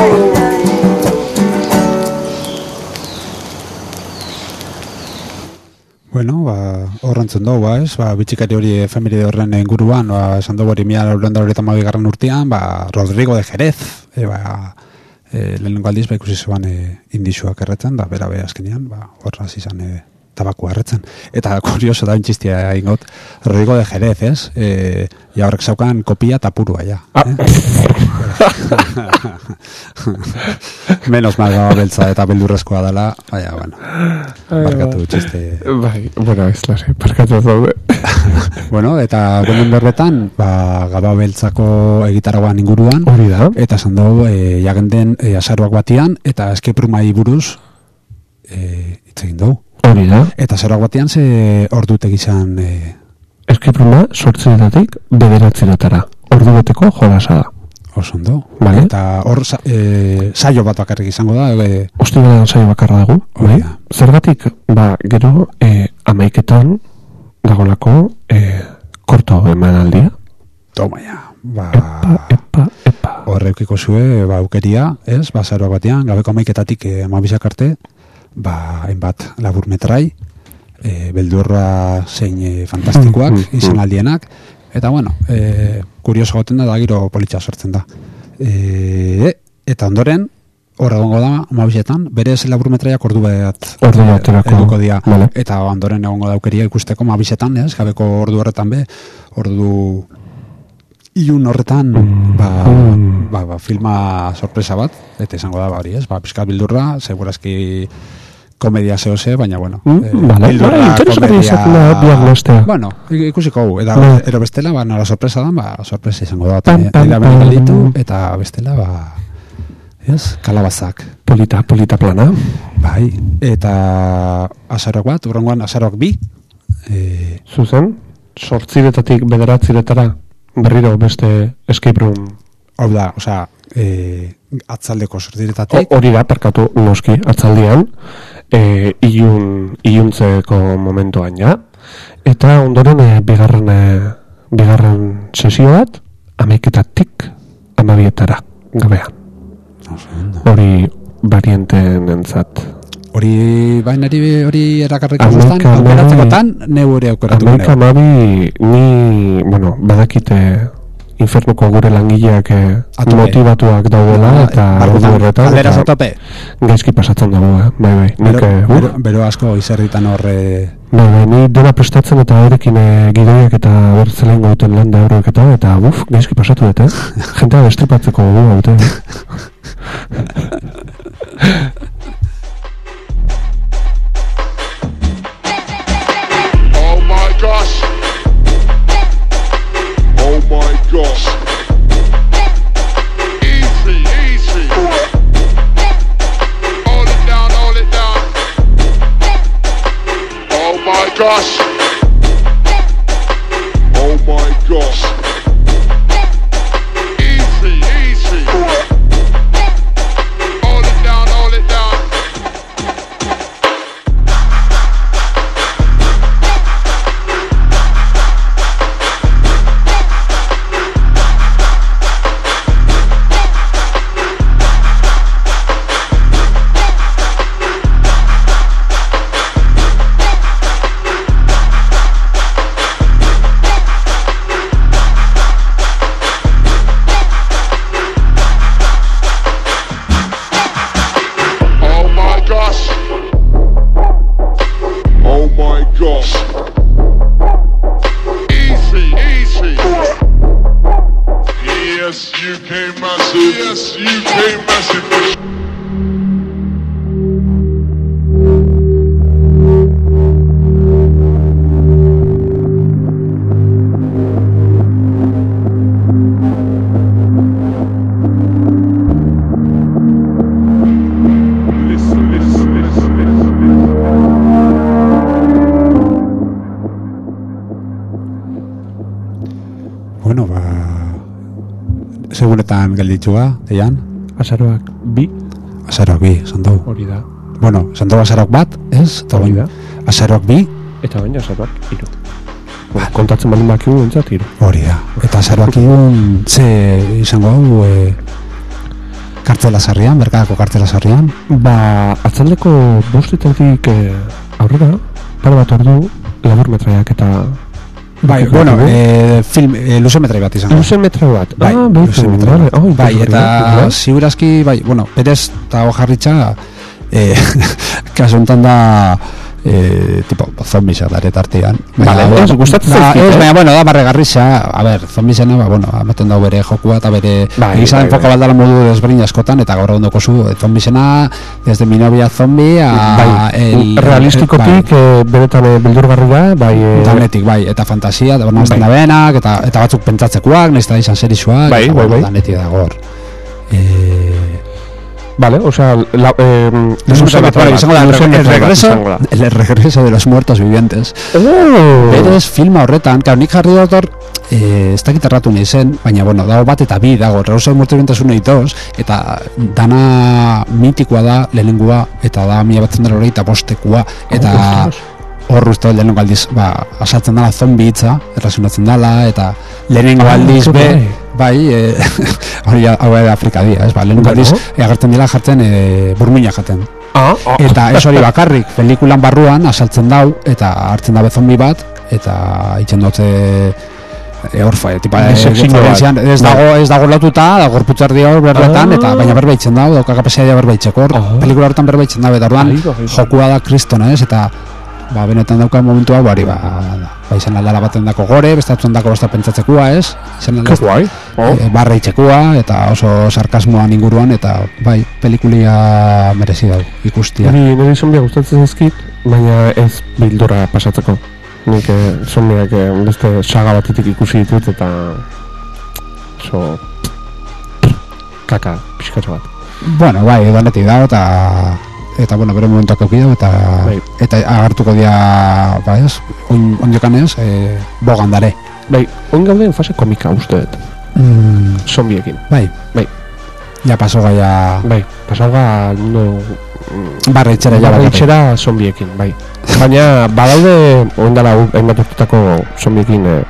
Bueno, ba, horrentzen dugu, ba, ez? Ba, bitxikari hori efemeride horren inguruan, ba, esan dugu hori mila laurenda hori eta mabigarren urtean, ba, Rodrigo de Jerez, e, ba, e, lehenengo aldiz, ba, ikusi zeban e, indixuak erretzen, da, bera, bera, azkenean, ba, horraz izan e, tabakua erretzen. Eta, kurioso da, intxistia ingot, Rodrigo de Jerez, ez? E, ja horrek zaukan kopia eta purua, ja. Ah. Eh? Menos mal gaba beltza eta beldurrezkoa dela, baina, bueno, barkatu txiste. Bai, bueno, ez lase, barkatu zaude. Bueno, eta gomen berbetan, ba, gaba beltzako egitaragoan inguruan. Hori da. Eta esan dugu, e, jagenden e, azaroak batian, eta escape roomai buruz, e, hitz egin dugu. Hori da. Eta azaroak batian, ze ordutegi izan... E, escape rooma sortzietatik bederatziretara. Ordu beteko jolasa da. Oso ondo. Vale. Eta hor sa, e, saio bat bakarrik izango da. E, Ostiralean saio bakarra dago. Bai? Zergatik, ba, gero e, amaiketan dagoelako e, korto emanaldia. Toma ja. Ba, Epa, epa, epa. Horrekiko zue, ba, aukeria, ez? Ba, zaroak batean, gabeko amaiketatik e, amabizak arte, ba, hainbat labur metrai, e, beldurra zein e, fantastikoak, Mm, mm, izan aldienak, eta bueno, e, kurioso goten da, da giro politxa sortzen da. E, eta ondoren, horra gongo da, amabizetan, berez labur metraiak ordu bat Ordu baterako, eduko dia. vale. Eta ondoren egongo da aukeria ikusteko amabizetan, ez? Gabeko ordu horretan be, ordu ilun horretan ba, ba, ba, filma sorpresa bat, eta izango da ba hori, ez? Ba, pizkat bildurra, segurazki komedia zehose, baina bueno. Mm, eh, vale. bildurra, Ah, interesgarria izaten da biak bestea. Bueno, ikusiko gu, eta Bai. ero bestela, ba, nola sorpresa da, ba, sorpresa izango da. Pam, pam, Eta pam. gelditu, eta bestela, ba, ez? Kalabazak. Polita, polita plana. Bai, eta azaroak bat, urrengoan azaroak bi, e, Zuzen, sortziretatik bederatziretara berriro beste escape room. hau da, osea, e, atzaldeko O- sortiretatik, Hori da, perkatu noski, atzaldian, e, ilun, iluntzeko momentuan ja, eta ondoren e, bigarren, e, bigarren sesio bat, amaiketatik amabietara, gabean. Hori varianteen entzat. hori bainari hori erakarriko Hamaika zuztan, amabi- aukeratzekotan, neu hori aukeratu Amaika neu. amabi, ni, bueno, badakite infernuko gure langileak e, Atope. motivatuak daudela, eta ordu horretan, Alderaz eta atope. gaizki pasatzen dago, eh? bai, bai, nik, Bero, eh, bero, uf, bero asko izerritan horre... bai, bai, ni dena prestatzen eta horrekin e, gidoiak eta bertzelein gauten lan da horrek eta, eta uf, gaizki pasatu dut, eh? Jentea destripatzeko gu gaute. Oh my gosh. Oh my gosh. Easy, easy. Hold it down, hold it down. Oh my gosh. Oh my gosh. Easy, easy. Hold it down, hold it down. Oh my gosh. Oh my gosh. Easy, easy. Yes, U K massive. Yes, U K massive. Listen, listen, listen, listen. Bueno, ba... Seguretan gelditxua, deian? Azaroak bi, Azaroak bi, zandau. hori da, Bueno, zandau azaroak bat, ez? Eta Hori bain- da. Azaroak bi, eta baina azaroak hiru. Bueno, kontatzen baldin bakigu entzat hiru. hori da. Eta azaroak irun, ze izango hau, e, kartzela sarrian, berkadako kartzela sarrian. Ba, atzaldeko bostetatik eh, aurrera, pare bat ordu, labur metraiak eta... Bai, Bai, bueno, bai. e, film, e, luze metrai bat izango. Luze metro bat. Bai, ah, luze behitu, metrai vale. bat. Oh, Bai, eta interesgarria, ziurazki, bai, bueno, perez eta hojarritxa, e, kasu honetan da, e, tipo, zombisa dare tartean. Vale, Baina, ez, gustatzen da, zaizkit, ez, eh? baina, bueno, da barregarrixa, a ber, zombisena, ba, bueno, amaten dau bere jokua eta bere, Bai, egizan bai, enfoka bai. baldala modu desberdin askotan, eta gaur egondoko zu, e, zombisena, desde mi novia zombi, a, Bai, el, realistikotik, bai, eh, benetan eh, beldurgarria, bai... eh, danetik, bai, eta fantasia, da, bueno, Bai. benak, eta, eta batzuk pentsatzekoak, nahiz eta izan serisuak, Bai, eta, bai, bueno, bai. danetik dago hor. E, vale, o sea, la, eh, Los muertos, bueno, izango da, el, el regreso, el regreso de los muertos vivientes. Oh. Berez filma horretan, claro, nik jarri dut hor, eh, ez dakit erratu nahi zen, baina, bueno, dago bat eta bi, dago, regreso de muertos vivientes uno y dos, eta dana mitikoa da, lehenengua, eta da mila batzen dara hori, eta bostekoa, eta hor uste lehenengo aldiz, ba, asaltzen dala zombi hitza, errazionatzen dala, eta lehenengo aldiz, be, bai, e, hori hau da Afrika dia, ez, ba, lehenengo aldiz, e, agertzen dira jartzen e, burmuina jaten. Ah, ah. Eta ez hori bakarrik, pelikulan barruan asaltzen dau, eta hartzen dabe zombi bat, eta itxen dutze e, orfa, e, tipa, e, ez dago, ez dago lotuta, da gorputzar dio berretan, eta baina berba itzen dau, dauka kapazia dia berba itxeko, pelikula horretan berba itzen dabe, eta orduan, jokua da kristona, ez, eta ba, benetan dauka momentu hau, bari, ba, ba izan aldala baten dako gore, bestatzen dako besta pentsatzekoa, ez? Izan aldala oh. e, barra itxekua, eta oso sarkasmoan inguruan, eta bai, pelikulia merezi dau, ikustia. Ni nire zombia gustatzen ezkit, baina ez bildura pasatzeko. Nik eh, zombiak eh, beste saga batetik ikusi ditut, eta oso kaka, pixkatxo bat. Bueno, bai, danetik dago, eta eta bueno, bere momentuak eukidau, eta bai. Eta agartuko dia, ba ez, on, ondiokan ez, e, bogan dare. Bai, on gauden fase komika uste dut, mm. zombiekin. Bai, bai. Ja pasoga ja... Bai, pasoga no... Barra itxera ja Barra itxera zombiekin, bai. Baina, badaude, oindala, hainbat urtetako zombiekin, eh,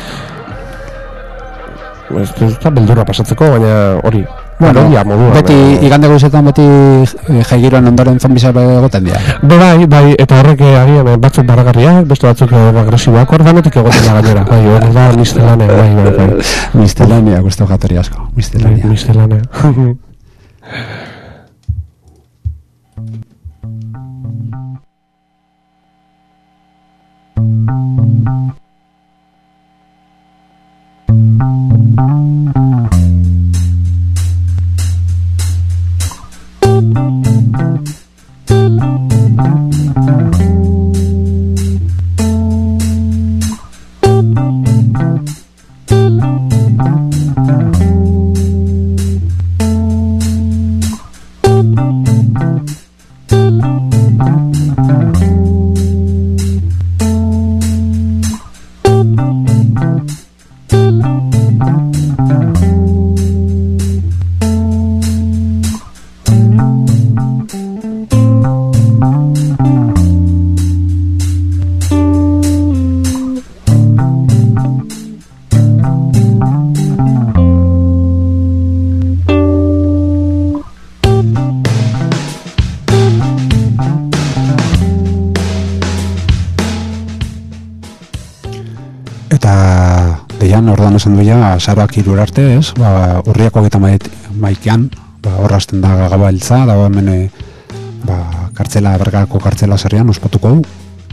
ez da beldurra pasatzeko, baina hori, bueno, ja, modua, beti, be, igande guzetan beti jaigiroan ondoren zombizar egoten dira. Be bai, bai, eta horrek agian batzuk baragarriak, beste batzuk agresiboak, hor danetik egoten da gainera, bai, hor da mistelane, bai, bai, bai. Mistelania, guztau jatori asko, mistelania. Mistelania. Ordan esan duia, saroak irur arte, ez? Ba, urriako egita maikean, ba, horrazten da gaba heltza, da hemen ba, kartzela, bergako kartzela zerrian, ospatuko du.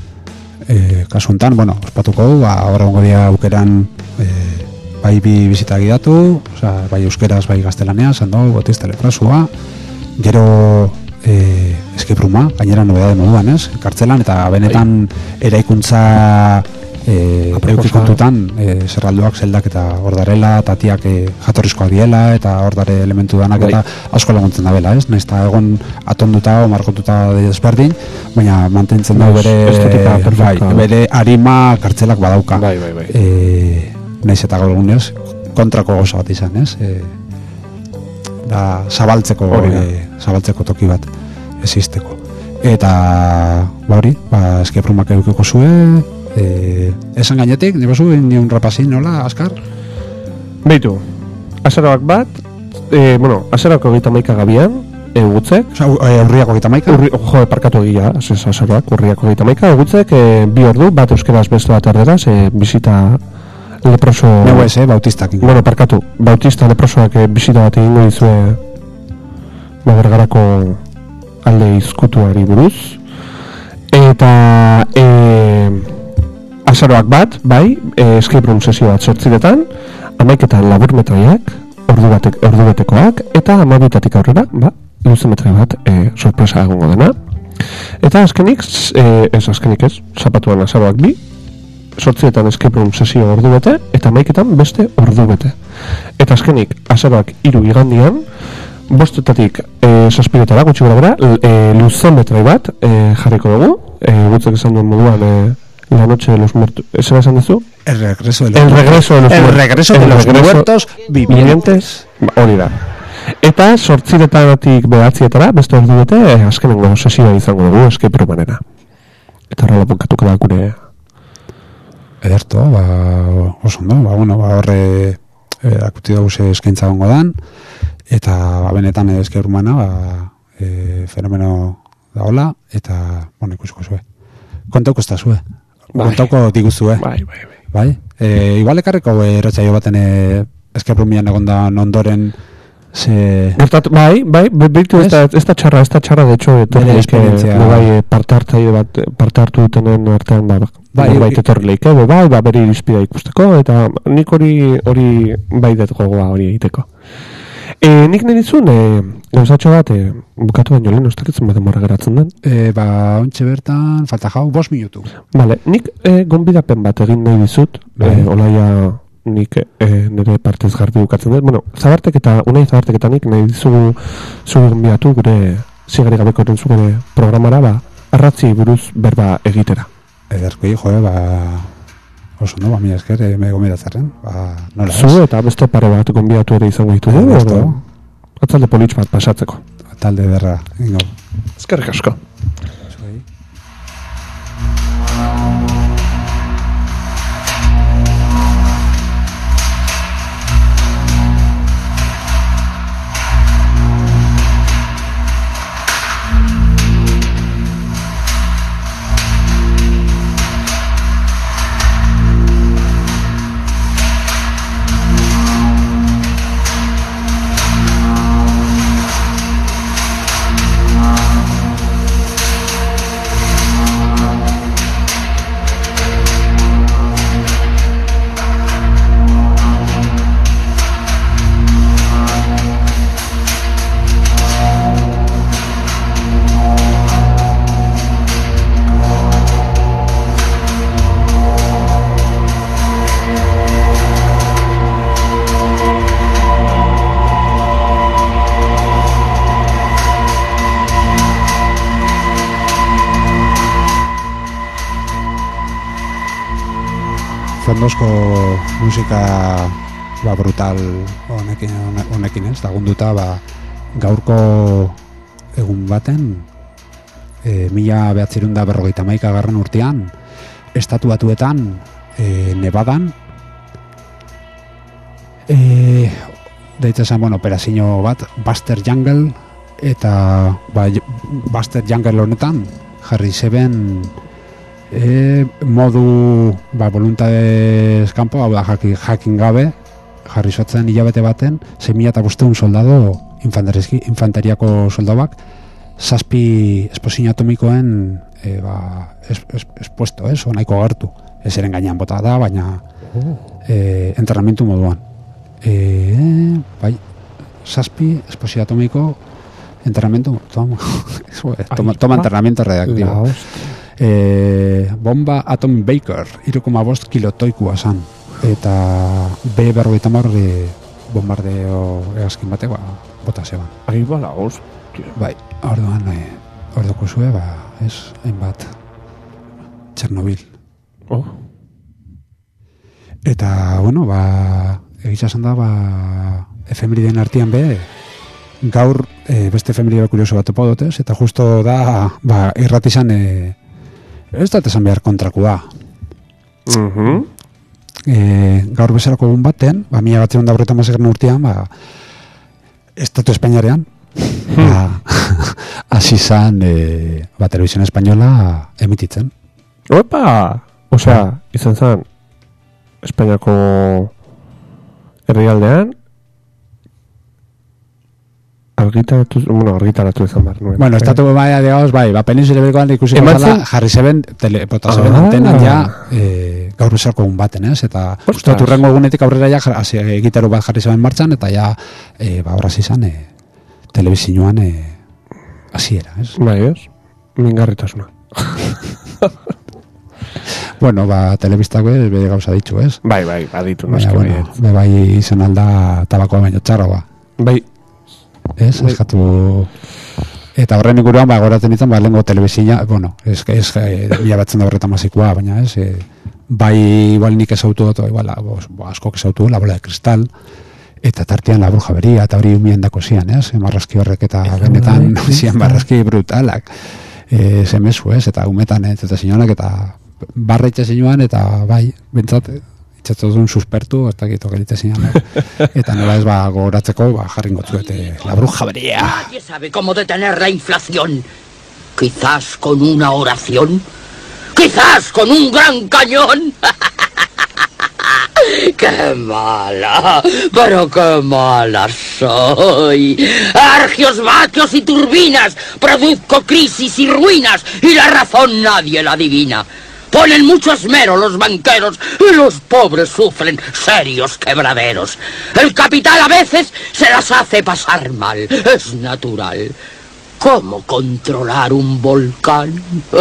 E, kasu enten, bueno, ospatuko du, ba, horra hongo dia aukeran e, bai bi bizita gidatu, oza, bai euskeraz, bai gaztelania, zando, botiz telefrasua, gero e, escape rooma, gainera nobedade moduan, ez? Kartzelan, eta benetan eraikuntza E, eukikontutan e, zerralduak zeldak eta hor darela, eta tiak e, jatorrizkoak diela, eta hor dare elementu danak eta asko laguntzen da bela, ez? Nahiz eta egon atonduta o markotuta desberdin, baina mantentzen da bere, bai, bere arima kartzelak badauka. Bai, bai, bai. E, nahiz eta gaur egunez, kontrako goza bat izan, ez? E, da, zabaltzeko, e, zabaltzeko toki bat existeko. Eta, ba hori, ba, escape roomak edukiko zuen, Eh, esan gainetik, nire basu, nion rapazin, nola, Askar? Beitu, azaroak bat, eh, bueno, azaroak egita maika gabian, egutzek. Osa, urriako egita maika? Urri, jo, parkatu egia, ez azaroak, urriako egita maika, egutzek, eh, bi ordu, bat euskeraz beste bat erderaz, eh, bizita leproso... Neu ez, eh, bautistak. Bueno, parkatu, bautista leprosoak eh, bizita bat egingo dizue Bergarako alde izkutuari buruz. Eta... Eh, azaroak bat, bai, e, escape room sesio bat sortziretan, amaiketan laburmetraiak, ordu, batek, ordu betekoak, eta amabitatik aurrera, ba, luzemetrai bat e, sorpresa egongo dena. Eta azkenik, e, ez azkenik ez, zapatuan azaroak bi, sortziretan escape room sesio ordu bete, eta amaiketan beste ordu bete. Eta azkenik, azaroak hiru igandian, bostetatik e, saspiretara, gutxi gara bera, e, luzen betrai bat e, jarriko dugu, e, gutzek esan duen moduan e, la noche de los muertos, ¿ese esan duzu? El regreso de los, el regreso de los, el regreso de los muertos vivientes. Hori da. Eta sortziretatik behatzietara, beste ordu bete, eh, azkenengo sesioa izango dugu, escape roomera. Eta horrela bunkatuko da gure... Ederto, ba, oso ondo, ba, bueno, ba, horre akuti dugu ze eskaintza gongo dan, eta ba, benetan escape roomana, ba, e, fenomeno daola, eta, bueno, ikusiko zue. Kontauko ez da zue. Bai. Kontauko diguzue. Bai, bai, bai. Bai? E, igual ekarriko erratzaio baten e, escape roomian egondan ondoren se... Gertatu, bai, bai, behitu ez da, ez da txarra, ez da txarra, de hecho, Bere esperientzia. bai, parte hartzaile bat, parte hartu dutenen artean, ba, Bai, bai, bai. etorri leik, bai, bai, ba, bere irizpidea ikusteko, eta nik hori, hori, bai, dut gogoa hori egiteko. E, nik nahi dizun, e, gauzatxo bat, e, bukatu baino lehen, ustakitzen bat demora geratzen den. E, ba, ontxe bertan, falta jau, bost minutu. Vale, nik e, gonbidapen bat egin nahi dizut, Bai. e, olaia nik e, nire partez garbi bukatzen dut. Bueno, zabartek eta, unai zabartek eta nik nahi dizugu zugu gonbidatu gure zigari gabeko zure programara, ba, arratzi buruz berba egitera. Ederko hijo, eh, ba... Oso, no, ba, mila esker, eh, me gomidatzarren, ba, nola ez? Zu eta beste pare bat gonbidatu ere izango ditugu, Ederto. orduan, atzalde politx bat pasatzeko. Talde derra, ingo. Eskerrik asko. Fondozko musika ba, brutal honekin, honekin ez, lagunduta ba, gaurko egun baten e, mila behatzerun da berrogeita hamaika garren urtean estatu batuetan e, Nevadan e, deitza zen, bueno, operazio bat Buster Jungle eta ba, Buster Jungle honetan jarri zeben E, modu ba, voluntadez kanpo, hau da jakin, jakin gabe jarri zotzen hilabete baten sei mila bostehun soldado infanteriako soldauak zazpi esposino atomikoen e, ba, es, es, espuesto, ez, onaiko agertu ez eren gainean bota da, baina e, entrenamientu moduan e, bai zazpi esposino atomiko entrenamientu toma, toma, toma entrenamiento redactivo E, bomba Atom Baker hiru koma bost kilotoikua zan eta B berrogeita hamar e, bombardeo egaskin bate ba, bota zeban. Ahi bala, hostia. Bai, orduan e, orduko zue, ba, ez, hainbat Txernobil. Oh. Eta, bueno, ba, egitza zan da, ba, efemeriden artian be, gaur e, beste efemeride kurioso bat topo dutez, eta justo da, ba, irratizan e, ez da esan behar kontrakua. Mhm. E, gaur bezalako egun baten, ba, mila batzen da horretan mazaren urtean, ba, Estatu Espainiarean, ba, hasi zan, e, ba, Televisión Española emititzen. Opa! Osea, izan zan, Espainiako herrialdean, argitaratu, bueno, argitaratu izan behar nuen. Bueno, estatu baia, digamos, bai, ba, Peninsula Ibericoan ikusi Ematzen- bezala, jarri zeben, tele, bota zeben Ah. antenan ja, e, gaur bezalako egun baten, ez? Eta, Ostras. uste dut urrengo egunetik aurrera ja, jar- hasi, e, gitaru bat jarri zeben martxan, eta ja, e, ba, horraz izan, e, telebizioan, e, hasiera, ez? Bai, ez? Mingarritasuna. Bueno, ba, telebistak be, bere gauza ditzu, ez? Bai, bai, baditu, Baina, noski bueno, bai. be bai izan alda tabakoa baino txarro, ba. Bai, ez, eskatu... Eta horren inguruan, ba, goratzen ditzen, ba, lehenko telebizia, bueno, ez, ez, e, mila batzen da horretan mazikoa, baina ez, e, bai, igual nik ezautu dut, igual, bo, asko ezautu, la bola de cristal, eta tartean la bruja beria, eta hori umien dako zian, ez, marrazki horrek, eta benetan zian marrazki brutalak, e, zemezu, ez, eta umetan, ez, eta zinionak, eta barra itxe zinuan, eta bai, bentsat, itxatzotun suspertu, eta gito gelite zinan, eta nola ez ba gogoratzeko, ba jarringo zuete, la bruja beria. Nadie sabe cómo detener la inflación. Quizás con una oración. Quizás con un gran cañón. ¡Qué mala! ¡Pero qué mala soy! Argios, vatios y turbinas, produzco crisis y ruinas, y la razón nadie la adivina. Ponen mucho esmero los banqueros y los pobres sufren serios quebraderos. El capital a veces se las hace pasar mal, es natural. ¿Cómo controlar un volcán?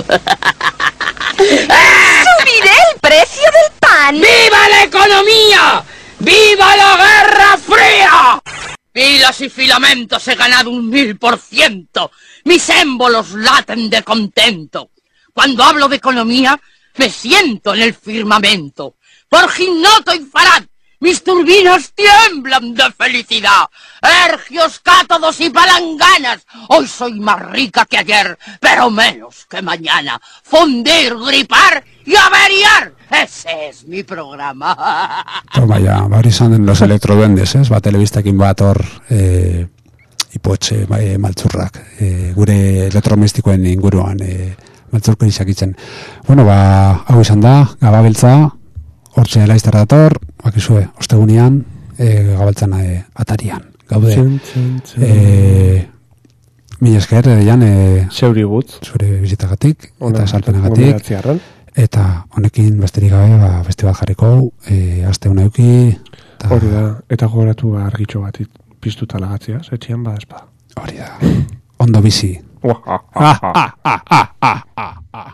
¡Subiré el precio del pan! ¡Viva la economía! ¡Viva la Guerra Fría! Filas y filamentos he ganado un mil por ciento. Mis émbolos laten de contento. Cuando hablo de economía, me siento en el firmamento. Por Gimnoto y Farad, mis turbinas tiemblan de felicidad. Ergios, cátodos y palanganas, hoy soy más rica que ayer, pero menos que mañana. Fundir, gripar y averiar, ese es mi programa. Toma ya, ba, hori izan den los electroduendes, ez? Ba, telebistakin bat hor, eh, ipotxe, ba, e, maltzurrak, e, gure elektromestikoen inguruan, e, maltzurko izakitzen. Bueno, ba, hau izan da, Gababeltza, hortxe laizterra dator, bakizue, ostegunean, e, Gababeltzan e, atarian. Gaude, e, mila esker, Jan, e, zeuri gut, zure bizitagatik, eta salpenagatik, eta honekin besterik gabe, ba, beste bat jarriko, e, aste hona euki, ta... hori da, eta gogoratu argitxo bat piztuta lagatzea, etxian ba espa. Hori da, ondo bizi. Ah, ah, ah, ah, ah, ah, ah.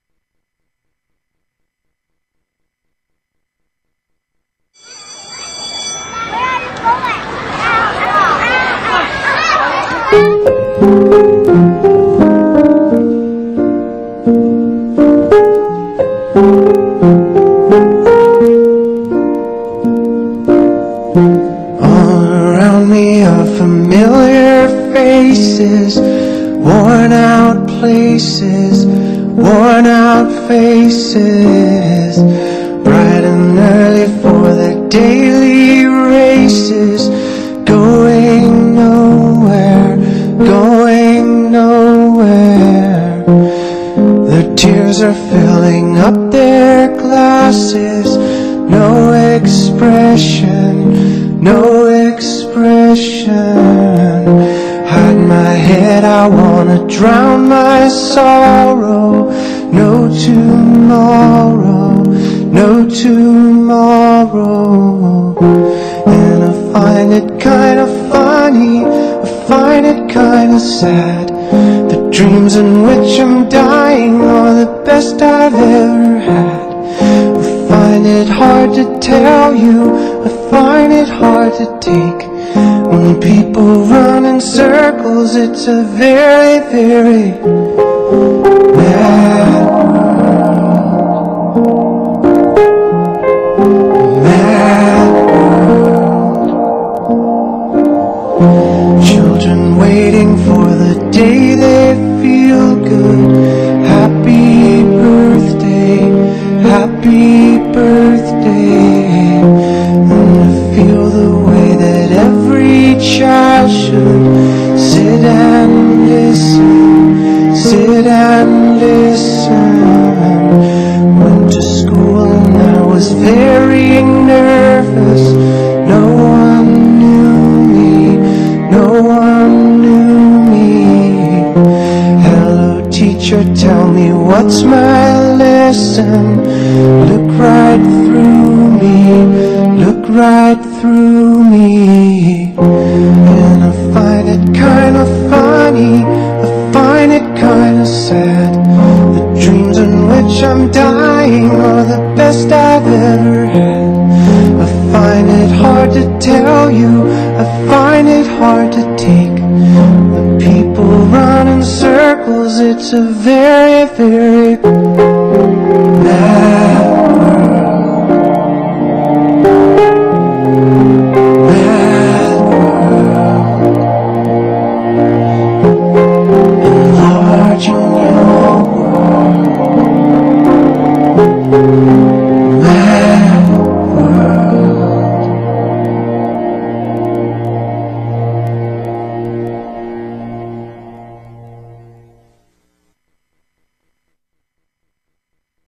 All around me are familiar faces, worn out places, worn out faces, bright and early for their daily races, going nowhere, going nowhere. Their tears are filling up their glasses, no expression, no expression. Hide my head, I wanna drown my sorrow. No tomorrow, no tomorrow. And I find it kinda funny, I find it kinda sad. The dreams in which I'm dying are the best I've ever had. I find it hard to tell you, I find it hard to take. When people run in circles, it's a very, very mad world. Mad world. Children waiting for the day they feel good. Happy birthday, happy birthday. And I feel the way that every child should sit and listen, sit and listen. Went to school and I was very nervous. No one knew me, no one knew me. Hello teacher, tell me what's my lesson. Look right through me, look right through me. And I find it kinda funny, I find it kinda sad. The dreams in which I'm dying are the best I've ever had. I find it hard to tell you, I find it hard to take. a very, very bad